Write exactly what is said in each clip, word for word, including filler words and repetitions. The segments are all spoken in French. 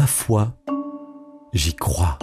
Ma foi, j'y crois.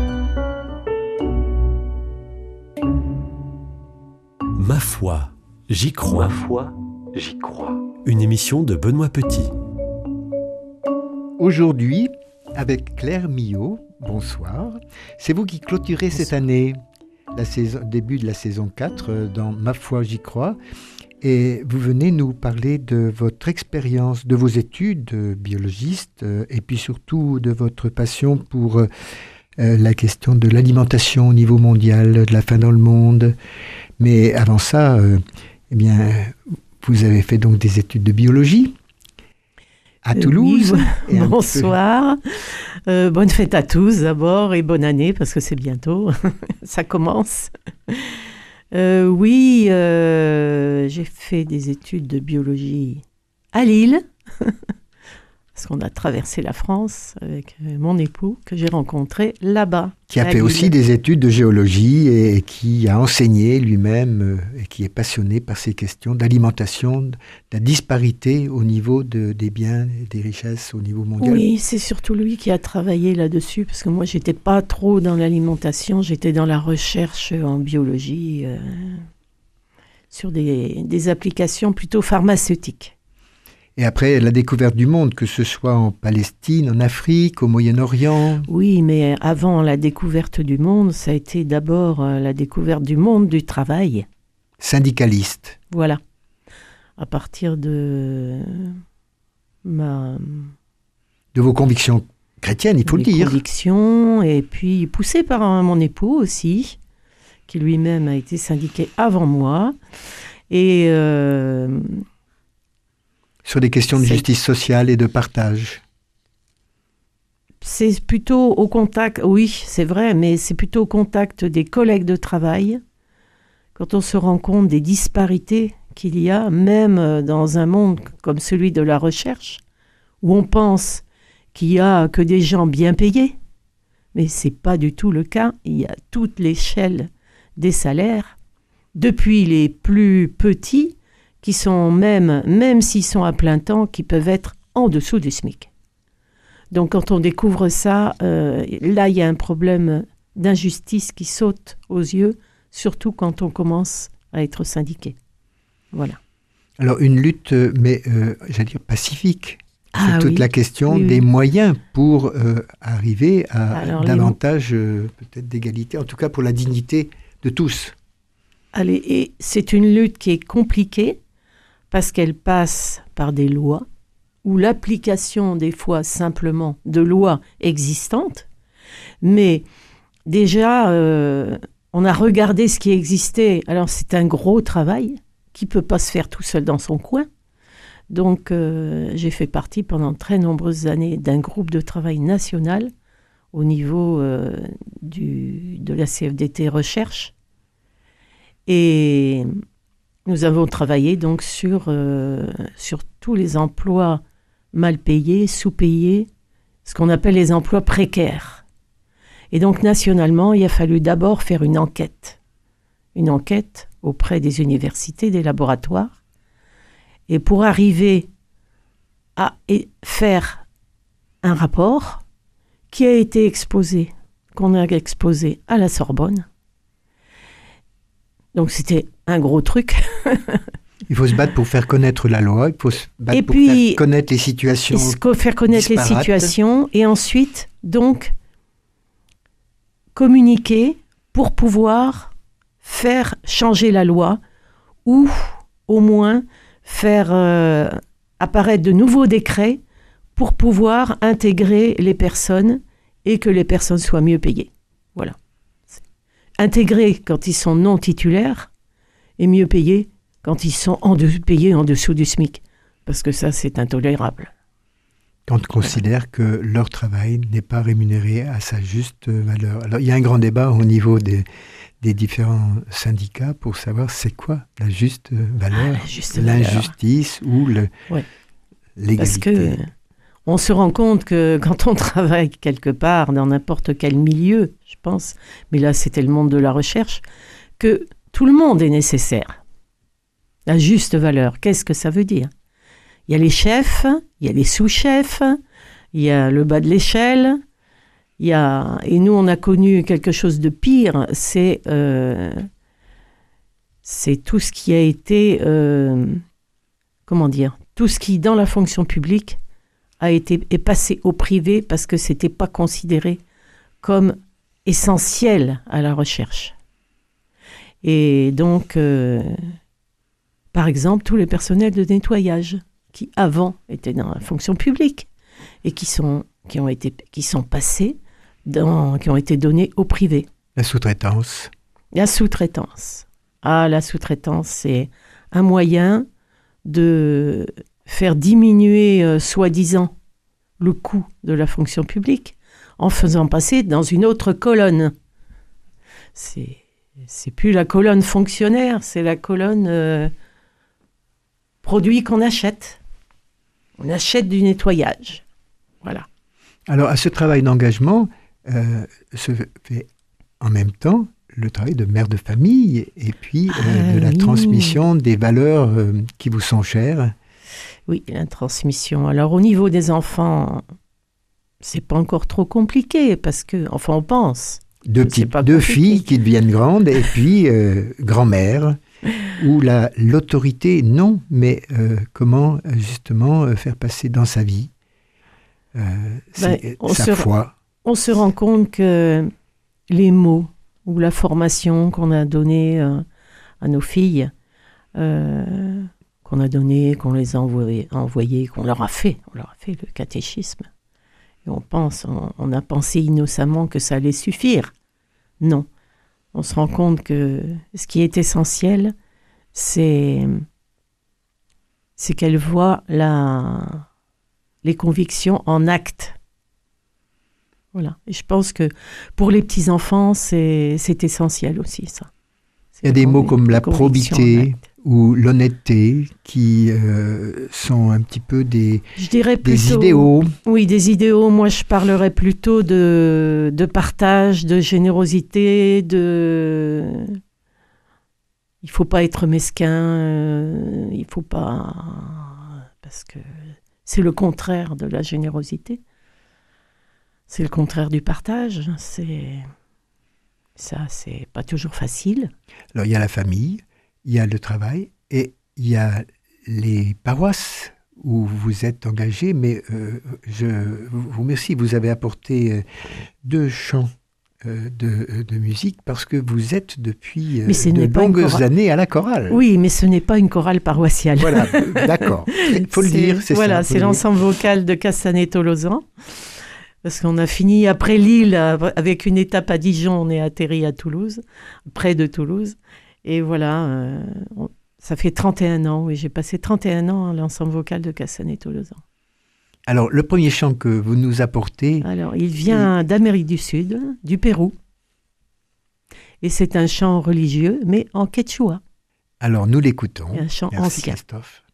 Ma foi, j'y crois. Ma foi, j'y crois. Une émission de Benoît Petit. Aujourd'hui, avec Claire Millot, bonsoir. C'est vous qui clôturez bonsoir. Cette année, la saison, début de la saison quatre, dans Ma foi, j'y crois. Et vous venez nous parler de votre expérience, de vos études de biologiste, et puis surtout de votre passion pour euh, la question de l'alimentation au niveau mondial, de la faim dans le monde. Mais avant ça, euh, eh bien, vous avez fait donc des études de biologie à Toulouse. Oui, bonsoir. Euh, bonne fête à tous d'abord et bonne année parce que c'est bientôt. Ça commence. Euh, oui, euh, j'ai fait des études de biologie à Lille, parce qu'on a traversé la France avec mon époux que j'ai rencontré là-bas. Qui a fait Lille. Aussi des études de géologie et qui a enseigné lui-même et qui est passionné par ces questions d'alimentation, de la disparité au niveau de, des biens et des richesses au niveau mondial. Oui, c'est surtout lui qui a travaillé là-dessus, parce que moi, je n'étais pas trop dans l'alimentation, j'étais dans la recherche en biologie, euh, sur des, des applications plutôt pharmaceutiques. Et après, la découverte du monde, que ce soit en Palestine, en Afrique, au Moyen-Orient. Oui, mais avant la découverte du monde, ça a été d'abord la découverte du monde du travail. Syndicaliste. Voilà. À partir de ma... De vos convictions chrétiennes, il faut le dire. Convictions, et puis poussé par un, mon époux aussi, qui lui-même a été syndiqué avant moi. Et... Euh, Sur des questions de c'est... justice sociale et de partage. C'est plutôt au contact, oui, c'est vrai, mais c'est plutôt au contact des collègues de travail, quand on se rend compte des disparités qu'il y a, même dans un monde comme celui de la recherche, où on pense qu'il n'y a que des gens bien payés, mais ce n'est pas du tout le cas. Il y a toute l'échelle des salaires, depuis les plus petits, qui sont même, même s'ils sont à plein temps, qui peuvent être en dessous du SMIC. Donc quand on découvre ça, euh, là il y a un problème d'injustice qui saute aux yeux, surtout quand on commence à être syndiqué. Voilà. Alors une lutte, mais euh, j'allais dire pacifique. Ah, c'est toute oui. la question oui, des oui. moyens pour euh, arriver à Alors, davantage euh, peut-être d'égalité, en tout cas pour la dignité de tous. Allez, et c'est une lutte qui est compliquée, parce qu'elle passe par des lois, ou l'application des fois simplement de lois existantes, mais déjà euh, on a regardé ce qui existait, alors c'est un gros travail qui ne peut pas se faire tout seul dans son coin, donc euh, j'ai fait partie pendant très nombreuses années d'un groupe de travail national au niveau euh, du, de la C F D T Recherche, et nous avons travaillé donc sur, euh, sur tous les emplois mal payés, sous-payés, ce qu'on appelle les emplois précaires. Et donc nationalement, il a fallu d'abord faire une enquête. Une enquête auprès des universités, des laboratoires. Et pour arriver à faire un rapport qui a été exposé, qu'on a exposé à la Sorbonne. Donc c'était un gros truc. Il faut se battre pour faire connaître la loi, il faut se battre et pour puis, faire connaître les situations faire connaître disparates. les situations, et ensuite, donc, communiquer pour pouvoir faire changer la loi, ou au moins faire euh, apparaître de nouveaux décrets pour pouvoir intégrer les personnes et que les personnes soient mieux payées. Voilà. Intégrer quand ils sont non titulaires et mieux payés quand ils sont en de, payés en dessous du SMIC. Parce que ça, c'est intolérable. Quand on considère que leur travail n'est pas rémunéré à sa juste valeur. Alors, il y a un grand débat au niveau des, des différents syndicats pour savoir c'est quoi la juste valeur, ah, la juste l'injustice valeur. ou le, ouais. l'égalité. Parce que on se rend compte que quand on travaille quelque part, dans n'importe quel milieu, je pense, mais là c'était le monde de la recherche, que tout le monde est nécessaire. La juste valeur, qu'est-ce que ça veut dire ? Il y a les chefs, il y a les sous-chefs, il y a le bas de l'échelle, il y a... et nous, on a connu quelque chose de pire, c'est, euh, c'est tout ce qui a été, euh, comment dire, tout ce qui, dans la fonction publique, a été, est passé au privé parce que ce n'était pas considéré comme essentiel à la recherche. Et donc, euh, par exemple, tous les personnels de nettoyage qui, avant, étaient dans la fonction publique et qui sont, qui ont été, qui sont passés, dans, qui ont été donnés au privé. La sous-traitance. La sous-traitance. Ah, la sous-traitance, c'est un moyen de faire diminuer, euh, soi-disant, le coût de la fonction publique en faisant passer dans une autre colonne. C'est, c'est plus la colonne fonctionnaire, c'est la colonne euh, produit qu'on achète. On achète du nettoyage. Voilà. Alors, à ce travail d'engagement, euh, se fait en même temps le travail de mère de famille et puis euh, ah, de la oui. transmission des valeurs euh, qui vous sont chères. Oui, la transmission. Alors, au niveau des enfants, c'est pas encore trop compliqué parce que, enfin, on pense. Deux, petites, deux filles qui deviennent grandes et puis euh, grand-mère, où la, l'autorité, non, mais euh, comment justement euh, faire passer dans sa vie euh, ben, sa se, foi. On se rend compte que les mots ou la formation qu'on a donnée euh, à nos filles, euh, qu'on a donné, qu'on les a envoyées, envoyées, qu'on leur a fait, on leur a fait le catéchisme. Et on pense, on, on a pensé innocemment que ça allait suffire. Non. On se rend compte que ce qui est essentiel, c'est, c'est qu'elles voient la, les convictions en actes. Voilà. Et je pense que pour les petits-enfants, c'est, c'est essentiel aussi, ça. C'est Il y a des mots comme la probité ou l'honnêteté qui euh, sont un petit peu des, je dirais plutôt, des idéaux. Oui, des idéaux. Moi, je parlerais plutôt de, de partage, de générosité, de... Il ne faut pas être mesquin, euh, il ne faut pas... Parce que c'est le contraire de la générosité. C'est le contraire du partage. C'est... Ça, c'est pas toujours facile. Alors, il y a la famille, il y a le travail et il y a les paroisses où vous êtes engagé, mais euh, je vous remercie, vous avez apporté euh, deux chants euh, de, de musique parce que vous êtes depuis euh, de longues années à la chorale. Oui, mais ce n'est pas une chorale paroissiale. Voilà, d'accord. Il faut le dire, c'est voilà, ça. c'est l'ensemble vocal de Cassanet-Tolosan. Parce qu'on a fini après Lille, avec une étape à Dijon, on est atterri à Toulouse, près de Toulouse. Et voilà, euh, on, ça fait trente et un ans, oui, j'ai passé trente et un ans à l'ensemble vocal de Cassanet-Tolosan. Alors, le premier chant que vous nous apportez... Alors, il vient et... d'Amérique du Sud, du Pérou. Et c'est un chant religieux, mais en quechua. Alors, nous l'écoutons. Un chant Merci, ancien. Christophe.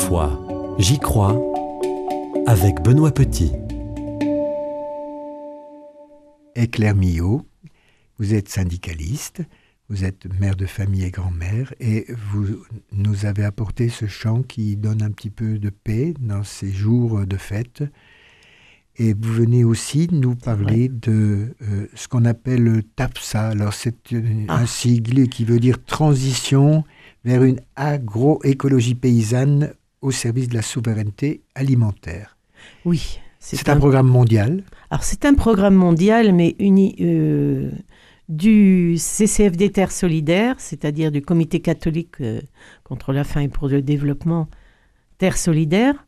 foi, j'y crois, avec Benoît Petit. Et Claire Millot, vous êtes syndicaliste, vous êtes mère de famille et grand-mère, et vous nous avez apporté ce chant qui donne un petit peu de paix dans ces jours de fête. Et vous venez aussi nous parler de euh, ce qu'on appelle le TAPSA. Alors c'est une, ah. un sigle qui veut dire transition vers une agroécologie paysanne au service de la souveraineté alimentaire. Oui. C'est, c'est un, un programme mondial. Alors c'est un programme mondial, mais uni, euh, du C C F D Terre Solidaire, c'est-à-dire du Comité catholique euh, contre la faim et pour le développement Terre Solidaire,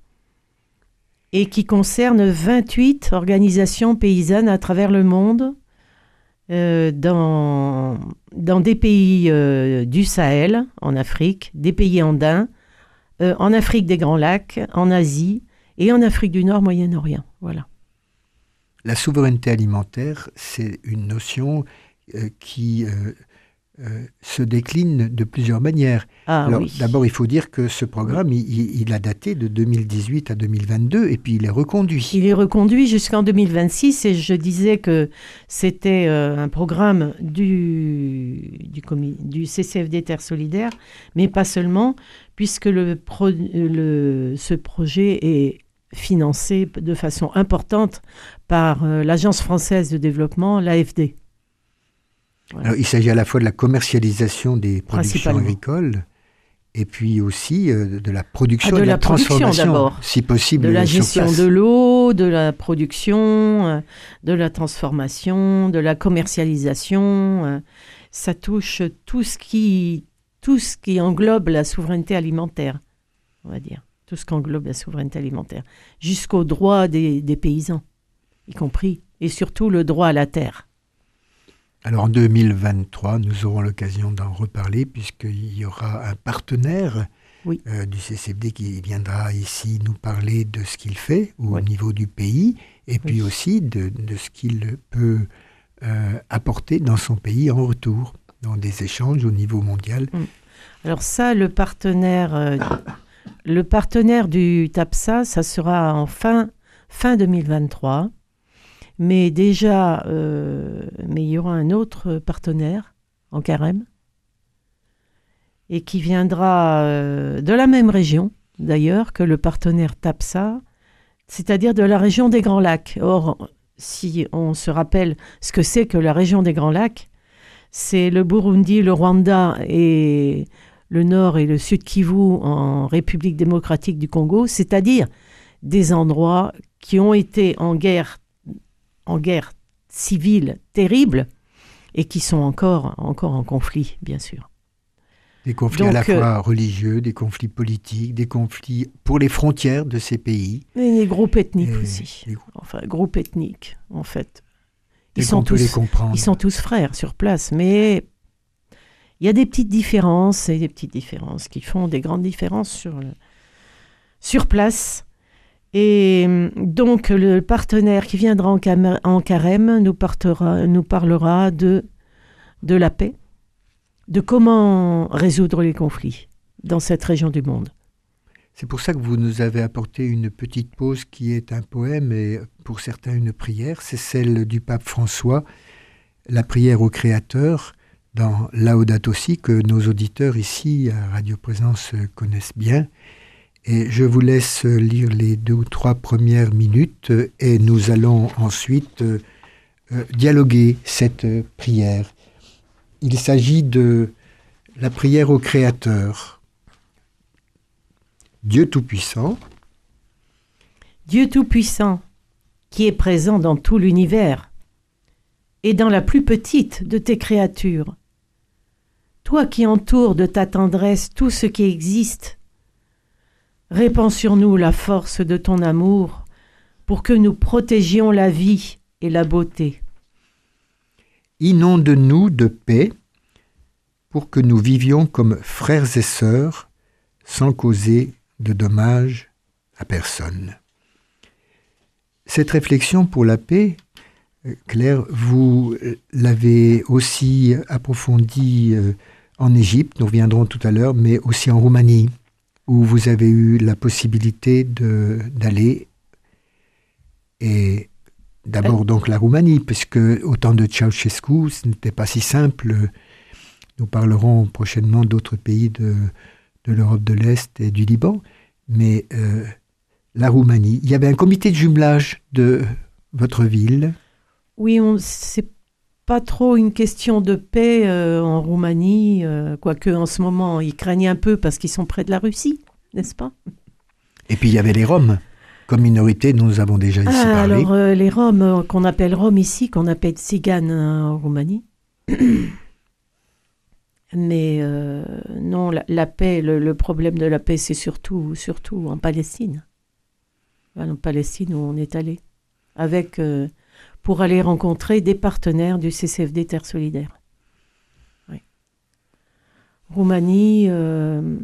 et qui concerne vingt-huit organisations paysannes à travers le monde, euh, dans, dans des pays euh, du Sahel, en Afrique, des pays andins, euh, en Afrique des Grands Lacs, en Asie et en Afrique du Nord, Moyen-Orient. Voilà. La souveraineté alimentaire, c'est une notion euh, qui euh, euh, se décline de plusieurs manières. Ah, Alors, oui. D'abord, il faut dire que ce programme, oui. il, il a daté de deux mille dix-huit à deux mille vingt-deux, et puis il est reconduit. Il est reconduit jusqu'en deux mille vingt-six, et je disais que c'était euh, un programme du, du, comi- du C C F D Terre Solidaire, mais pas seulement, puisque le pro- le, ce projet est financé de façon importante par euh, l'Agence française de développement, l'A F D. Voilà. Alors, il s'agit à la fois de la commercialisation des productions agricoles et puis aussi euh, de la production ah, de et de la, la transformation, d'abord. si possible, de la sur gestion place. de l'eau, de la production, euh, de la transformation, de la commercialisation. Euh, ça touche tout ce qui, tout ce qui englobe la souveraineté alimentaire, on va dire. Tout ce qui englobe la souveraineté alimentaire, jusqu'au droit des, des paysans, y compris, et surtout le droit à la terre. Alors en deux mille vingt-trois, nous aurons l'occasion d'en reparler puisqu'il y aura un partenaire oui. euh, du C C F D qui viendra ici nous parler de ce qu'il fait au oui. niveau du pays et puis oui. aussi de, de ce qu'il peut euh, apporter dans son pays en retour, dans des échanges au niveau mondial. Alors ça, le partenaire, euh, le partenaire du TAPSA, ça sera en fin, fin deux mille vingt-trois. Mais déjà, euh, mais il y aura un autre partenaire en Carême et qui viendra euh, de la même région, d'ailleurs, que le partenaire TAPSA, c'est-à-dire de la région des Grands Lacs. Or, si on se rappelle ce que c'est que la région des Grands Lacs, c'est le Burundi, le Rwanda et le Nord et le Sud Kivu en République démocratique du Congo, c'est-à-dire des endroits qui ont été en guerre en guerre civile terrible et qui sont encore, encore en conflit, bien sûr. Des conflits Donc, à la fois euh, religieux, des conflits politiques, des conflits pour les frontières de ces pays. Et des groupes ethniques et aussi. Les groupes. Enfin, groupes ethniques, en fait. Ils Ils sont, tous, tous, ils sont tous frères sur place, mais il y a des petites différences, et des petites différences qui font des grandes différences sur, le, sur place. Et donc, le partenaire qui viendra en, cam- en Carême nous, partera, nous parlera de, de la paix, de comment résoudre les conflits dans cette région du monde. C'est pour ça que vous nous avez apporté une petite pause qui est un poème et pour certains une prière. C'est celle du pape François, la prière au Créateur, dans Laudato Si, que nos auditeurs ici à Radio Présence connaissent bien. Et je vous laisse lire les deux ou trois premières minutes et nous allons ensuite euh, dialoguer cette prière. Il s'agit de la prière au Créateur. Dieu Tout-Puissant. Dieu Tout-Puissant, qui est présent dans tout l'univers et dans la plus petite de tes créatures. Toi qui entoures de ta tendresse tout ce qui existe, répands sur nous la force de ton amour pour que nous protégions la vie et la beauté. Inonde-nous de paix pour que nous vivions comme frères et sœurs sans causer de dommages à personne. Cette réflexion pour la paix, Claire, vous l'avez aussi approfondie en Égypte, nous reviendrons tout à l'heure, mais aussi en Roumanie, où vous avez eu la possibilité de, d'aller, et d'abord donc la Roumanie, puisque au temps de Ceausescu, ce n'était pas si simple. Nous parlerons prochainement d'autres pays de, de l'Europe de l'Est et du Liban, mais euh, la Roumanie, il y avait un comité de jumelage de votre ville. Oui, on, c'est pas trop une question de paix euh, en Roumanie, euh, quoique en ce moment ils craignent un peu parce qu'ils sont près de la Russie, n'est-ce pas? Et puis il y avait les Roms, comme minorité, nous avons déjà ici ah, parlé. Alors euh, les Roms, euh, qu'on appelle Roms ici, qu'on appelle Tziganes euh, en Roumanie. Mais euh, non, la, la paix, le, le problème de la paix, c'est surtout, surtout en Palestine. En Palestine où on est allé, avec, euh, pour aller rencontrer des partenaires du C C F D Terre Solidaire. Oui. Roumanie, euh,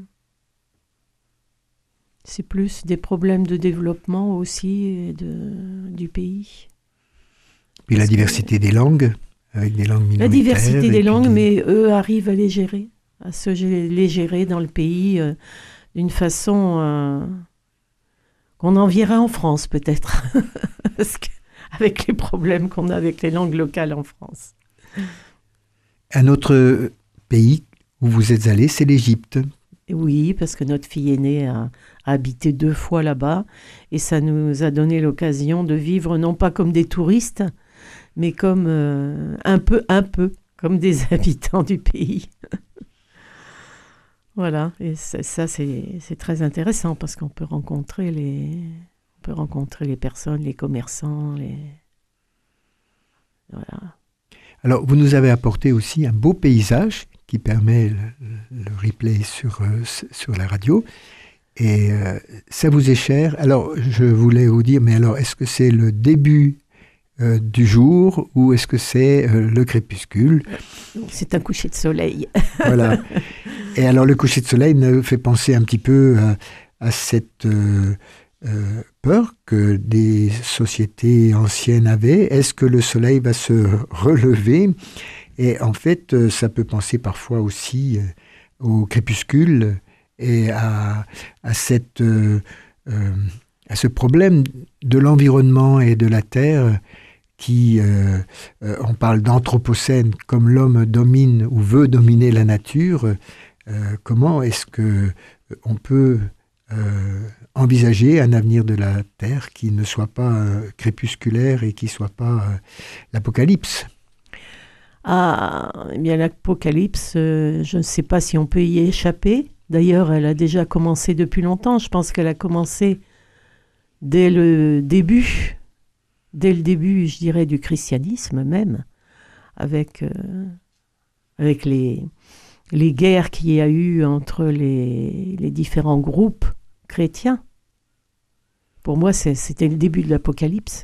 c'est plus des problèmes de développement aussi de, du pays. Puis la diversité que, des langues, avec des langues minoritaires. La diversité des langues, des... mais eux arrivent à les gérer, à se les gérer dans le pays euh, d'une façon euh, qu'on envierait en France peut-être, parce que, avec les problèmes qu'on a avec les langues locales en France. Un autre pays où vous êtes allé, c'est l'Égypte. Oui, parce que notre fille aînée a, a habité deux fois là-bas, et ça nous a donné l'occasion de vivre non pas comme des touristes, mais comme euh, un peu, un peu, comme des habitants du pays. Voilà, et c'est, ça c'est, c'est très intéressant parce qu'on peut rencontrer les, on peut rencontrer les personnes, les commerçants, les... Voilà. Alors, vous nous avez apporté aussi un beau paysage qui permet le, le replay sur, euh, sur la radio. Et euh, ça vous est cher. Alors, je voulais vous dire, mais alors, est-ce que c'est le début euh, du jour ou est-ce que c'est euh, le crépuscule? C'est un coucher de soleil. Voilà. Et alors, le coucher de soleil me fait penser un petit peu euh, à cette euh, euh, peur que des sociétés anciennes avaient. Est-ce que le soleil va se relever? Et en fait, ça peut penser parfois aussi au crépuscule et à, à, cette, euh, euh, à ce problème de l'environnement et de la Terre qui, euh, euh, on parle d'anthropocène, comme l'homme domine ou veut dominer la nature. Euh, comment est-ce qu'on peut euh, envisager un avenir de la Terre qui ne soit pas euh, crépusculaire et qui ne soit pas euh, l'apocalypse? Ah, eh bien l'apocalypse, euh, je ne sais pas si on peut y échapper. D'ailleurs, elle a déjà commencé depuis longtemps. Je pense qu'elle a commencé dès le début, dès le début, je dirais, du christianisme même, avec, euh, avec les, les guerres qu'il y a eu entre les, les différents groupes chrétiens. Pour moi, c'est, c'était le début de l'apocalypse.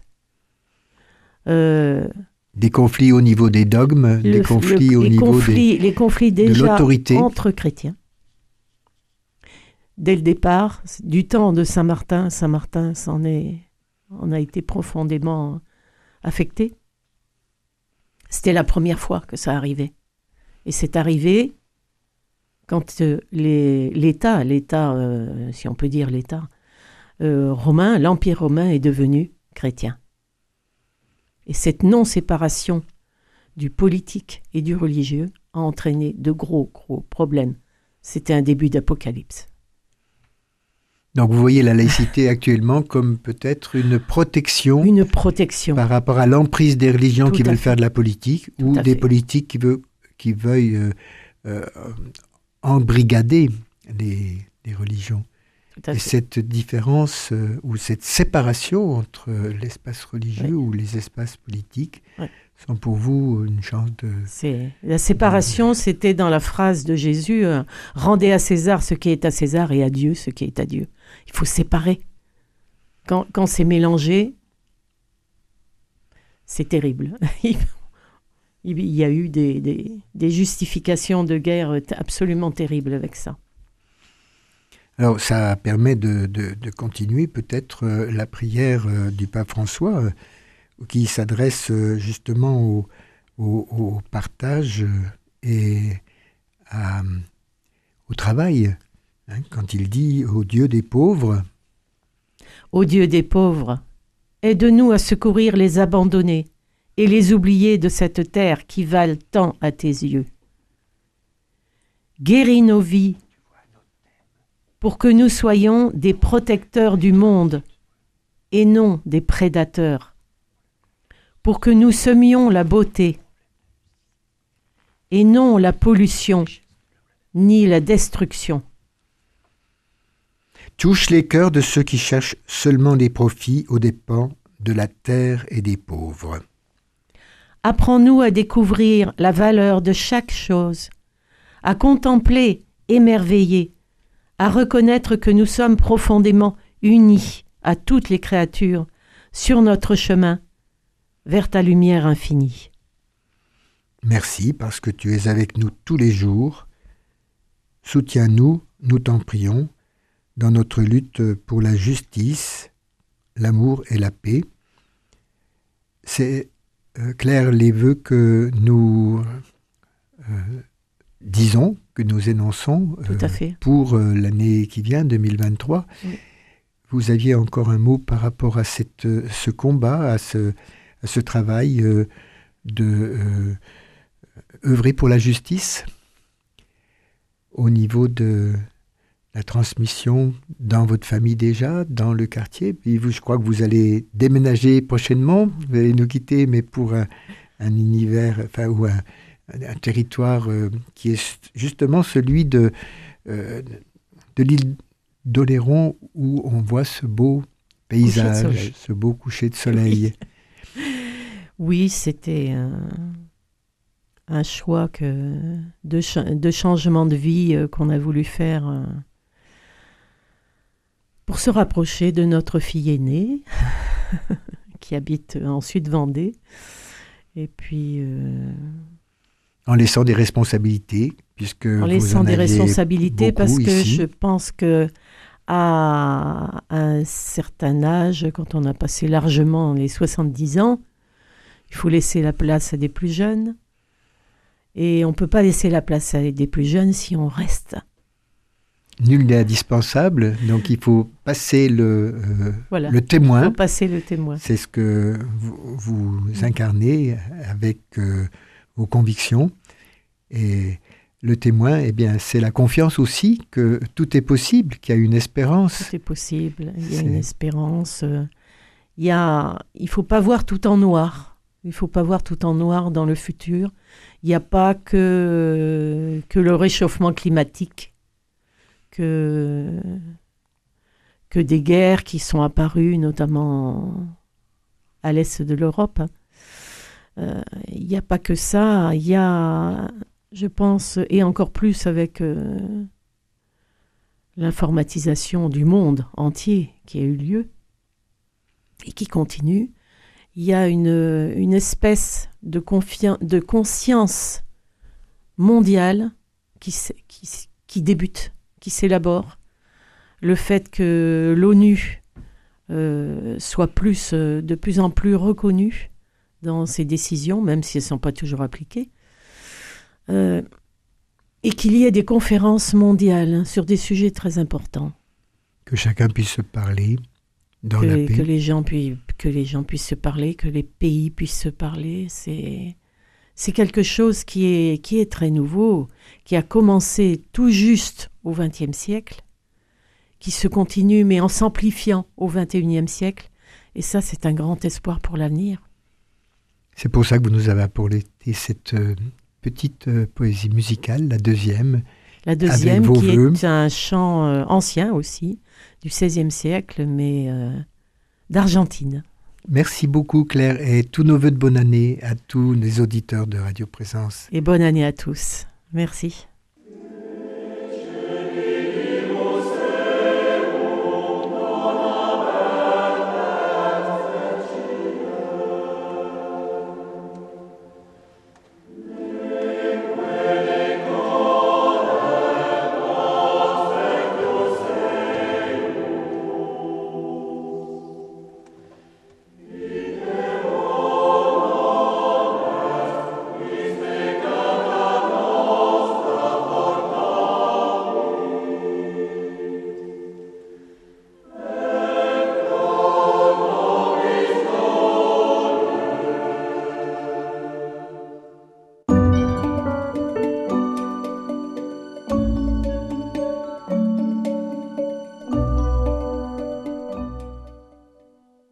Euh, Des conflits au niveau des dogmes, le, des conflits le, au les niveau conflits, des, les conflits déjà de l'autorité. Entre chrétiens. Dès le départ, du temps de Saint Martin, Saint Martin s'en est, en a été profondément affecté. C'était la première fois que ça arrivait. Et c'est arrivé quand euh, les, l'État, l'État euh, si on peut dire l'État euh, romain, l'Empire romain est devenu chrétien. Et cette non-séparation du politique et du religieux a entraîné de gros, gros problèmes. C'était un début d'apocalypse. Donc vous voyez la laïcité actuellement comme peut-être une protection, une protection par rapport à l'emprise des religions Tout qui veulent fait. faire de la politique Tout ou des fait. politiques qui, veut, qui veuillent euh, euh, embrigader les, les religions. Tout à Et fait. cette différence euh, ou cette séparation entre l'espace religieux Oui. ou les espaces politiques Ouais. sont pour vous une chance de... C'est, la séparation, c'était dans la phrase de Jésus, euh, « Rendez à César ce qui est à César et à Dieu ce qui est à Dieu ». Il faut séparer. Quand, quand c'est mélangé, c'est terrible. Il y a eu des, des, des justifications de guerre absolument terribles avec ça. Alors ça permet de, de, de continuer peut-être euh, la prière euh, du pape François euh, qui s'adresse euh, justement au, au, au partage euh, et à, au travail hein, quand il dit « Ô Dieu des pauvres », Ô Dieu des pauvres, aide-nous à secourir les abandonnés et les oubliés de cette terre qui valent tant à tes yeux. Guéris nos vies pour que nous soyons des protecteurs du monde et non des prédateurs, pour que nous semions la beauté et non la pollution ni la destruction. touche les cœurs de ceux qui cherchent seulement des profits aux dépens de la terre et des pauvres. Apprends-nous à découvrir la valeur de chaque chose, à contempler, émerveiller, à reconnaître que nous sommes profondément unis à toutes les créatures sur notre chemin vers ta lumière infinie. Merci parce que tu es avec nous tous les jours. Soutiens-nous, nous t'en prions, dans notre lutte pour la justice, l'amour et la paix. C'est, euh, Claire, les vœux que nous euh, disons, que nous énonçons Tout à fait. euh, pour euh, l'année qui vient, deux mille vingt-trois. Oui. Vous aviez encore un mot par rapport à cette, ce combat, à ce, à ce travail euh, de euh, œuvrer pour la justice au niveau de la transmission dans votre famille déjà, dans le quartier. Puis vous, je crois que vous allez déménager prochainement. Vous allez nous quitter, mais pour un, un univers, enfin, ou un, un territoire euh, qui est justement celui de, euh, de l'île d'Oléron, où on voit ce beau paysage, ce beau coucher de soleil. Oui, oui, c'était un, un choix que, de, cha- de changement de vie euh, qu'on a voulu faire euh, pour se rapprocher de notre fille aînée, qui habite en Sud-Vendée. Et puis... Euh, en laissant des responsabilités, puisque en vous laissant en des aviez responsabilités, beaucoup parce que ici. je pense que à un certain âge, quand on a passé largement les soixante-dix ans, il faut laisser la place à des plus jeunes. Et on ne peut pas laisser la place à des plus jeunes si on reste. Nul n'est indispensable, donc il faut passer le, euh, Voilà. le Il témoin. faut passer le témoin. C'est ce que vous, vous incarnez avec euh, vos convictions. Et le témoin, eh bien, c'est la confiance aussi que tout est possible, qu'il y a une espérance. Tout est possible. Il y a C'est- une espérance. euh, Il y a... il faut pas voir tout en noir. Il faut pas voir tout en noir dans le futur. Il n'y a pas que, que le réchauffement climatique, que, que des guerres qui sont apparues, notamment à l'est de l'Europe. Euh, Il n'y a pas que ça. Il y a, je pense, et encore plus avec euh, l'informatisation du monde entier qui a eu lieu et qui continue. Il y a une, une espèce de, confi- de conscience mondiale qui, s- qui, s- qui débute, qui s'élabore. Le fait que l'ONU euh, soit plus, euh, de plus en plus reconnue dans ses décisions, même si elles ne sont pas toujours appliquées, euh, et qu'il y ait des conférences mondiales hein, sur des sujets très importants. Que chacun puisse se parler dans que, la les, paix. que, les gens puis, que les gens puissent se parler, que les pays puissent se parler. C'est, c'est quelque chose qui est, qui est très nouveau, qui a commencé tout juste au vingtième siècle, qui se continue, mais en s'amplifiant au vingt et unième siècle. Et ça, c'est un grand espoir pour l'avenir. C'est pour ça que vous nous avez apporté cette euh, petite euh, poésie musicale, la deuxième. La deuxième, vos qui vœux. est un chant euh, ancien aussi, du seizième siècle, mais euh, d'Argentine. Merci beaucoup Claire et tous nos vœux de bonne année à tous les auditeurs de Radio Présence. Et bonne année à tous. Merci.